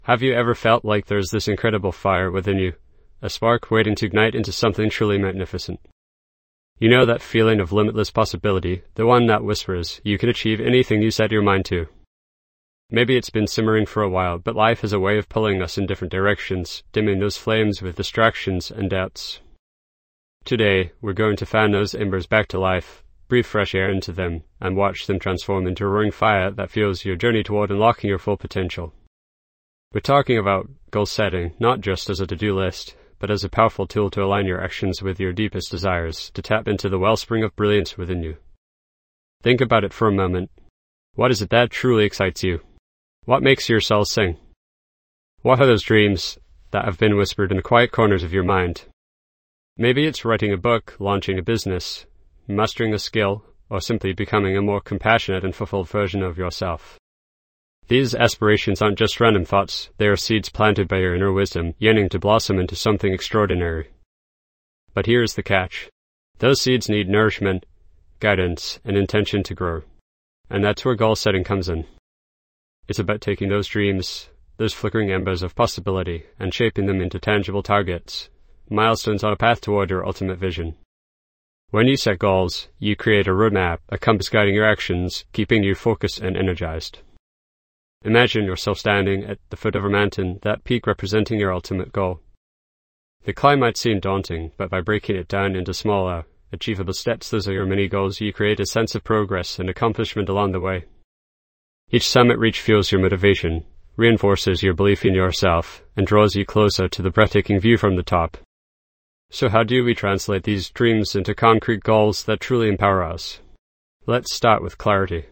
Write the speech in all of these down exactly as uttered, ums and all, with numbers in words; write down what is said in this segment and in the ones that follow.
Have you ever felt like there's this incredible fire within you, a spark waiting to ignite into something truly magnificent? You know that feeling of limitless possibility, the one that whispers, you can achieve anything you set your mind to. Maybe it's been simmering for a while, but life has a way of pulling us in different directions, dimming those flames with distractions and doubts. Today, we're going to fan those embers back to life, breathe fresh air into them, and watch them transform into a roaring fire that fuels your journey toward unlocking your full potential. We're talking about goal setting, not just as a to-do list, but as a powerful tool to align your actions with your deepest desires, to tap into the wellspring of brilliance within you. Think about it for a moment. What is it that truly excites you? What makes your soul sing? What are those dreams that have been whispered in the quiet corners of your mind? Maybe it's writing a book, launching a business, mastering a skill, or simply becoming a more compassionate and fulfilled version of yourself. These aspirations aren't just random thoughts, they are seeds planted by your inner wisdom, yearning to blossom into something extraordinary. But here's the catch. Those seeds need nourishment, guidance, and intention to grow. And that's where goal setting comes in. It's about taking those dreams, those flickering embers of possibility, and shaping them into tangible targets, milestones on a path toward your ultimate vision. When you set goals, you create a roadmap, a compass guiding your actions, keeping you focused and energized. Imagine yourself standing at the foot of a mountain, that peak representing your ultimate goal. The climb might seem daunting, but by breaking it down into smaller, achievable steps, those are your mini goals, you create a sense of progress and accomplishment along the way. Each summit reach fuels your motivation, reinforces your belief in yourself, and draws you closer to the breathtaking view from the top. So how do we translate these dreams into concrete goals that truly empower us? Let's start with clarity.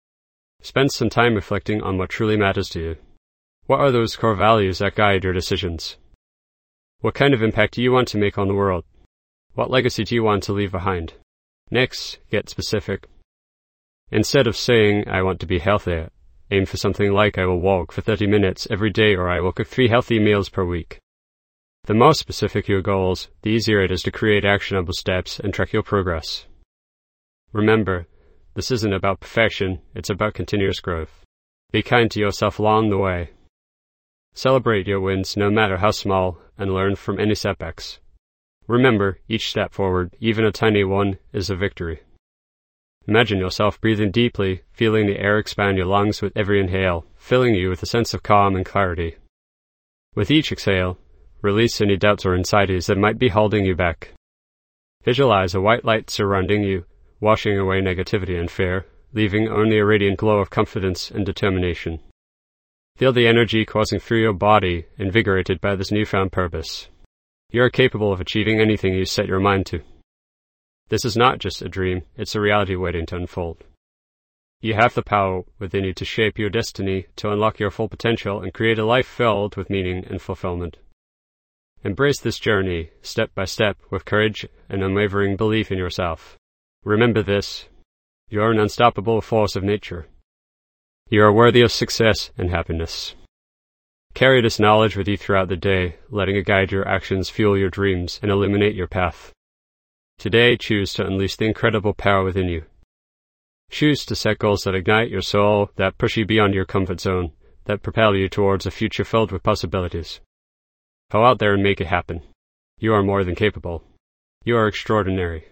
Spend some time reflecting on what truly matters to you. What are those core values that guide your decisions? What kind of impact do you want to make on the world? What legacy do you want to leave behind? Next, get specific. Instead of saying, I want to be healthier, aim for something like I will walk for thirty minutes every day, or I will cook three healthy meals per week. The more specific your goals, the easier it is to create actionable steps and track your progress. Remember, this isn't about perfection, it's about continuous growth. Be kind to yourself along the way. Celebrate your wins, no matter how small, and learn from any setbacks. Remember, each step forward, even a tiny one, is a victory. Imagine yourself breathing deeply, feeling the air expand your lungs with every inhale, filling you with a sense of calm and clarity. With each exhale, release any doubts or anxieties that might be holding you back. Visualize a white light surrounding you, washing away negativity and fear, leaving only a radiant glow of confidence and determination. Feel the energy coursing through your body, invigorated by this newfound purpose. You are capable of achieving anything you set your mind to. This is not just a dream, it's a reality waiting to unfold. You have the power within you to shape your destiny, to unlock your full potential, and create a life filled with meaning and fulfillment. Embrace this journey, step by step, with courage and unwavering belief in yourself. Remember this, you are an unstoppable force of nature. You are worthy of success and happiness. Carry this knowledge with you throughout the day, letting it guide your actions, fuel your dreams, and illuminate your path. Today, choose to unleash the incredible power within you. Choose to set goals that ignite your soul, that push you beyond your comfort zone, that propel you towards a future filled with possibilities. Go out there and make it happen. You are more than capable. You are extraordinary.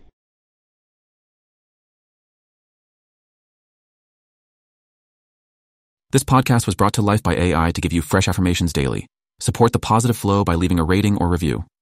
This podcast was brought to life by A I to give you fresh affirmations daily. Support the positive flow by leaving a rating or review.